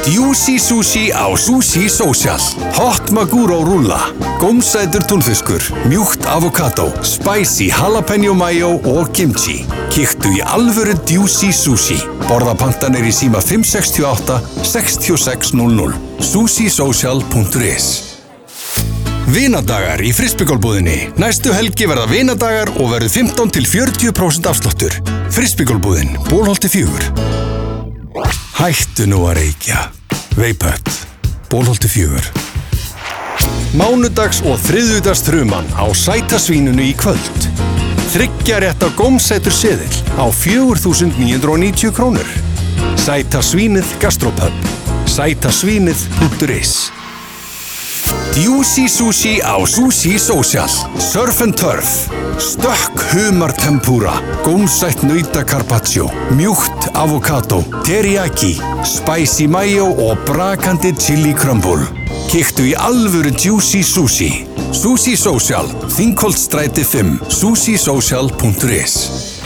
Juicy sushi á Sushi Social. Hot maguro rúlla, gómsætur túnfiskur, mjúkt avokado, spicy jalapeno mayo og kimchi. Kíktu í alvöru Juicy sushi. Borðapantanir í síma 568 6600. sushisocial.is. Vinadagar í Frisbygolbúðinni. Næstu helgi verða vinadagar og verður 15–40% afsláttur. Frisbygolbúðin, Bólholti 4. Hættu nú að reykja. Veipött, Bólholti 4. Mánudags- og þriðjudags þruman á Sæta svínunu í kvöld. 3 rétta gómsætur seðill á 4.990 krónur. Sæta svínið Gastropub. sætasvínið.is. Juicy sushi á Sushi Social. Surf and Turf. Stökk humar tempura. Gómsætt nauta carpaccio. Mjúkt avokado. Teriyaki. Spicy mayo og brakandi chili crumble. Kíktu í alvöru Juicy sushi. Sushi Social. Þingholtsstræti 5. sushisocial.is.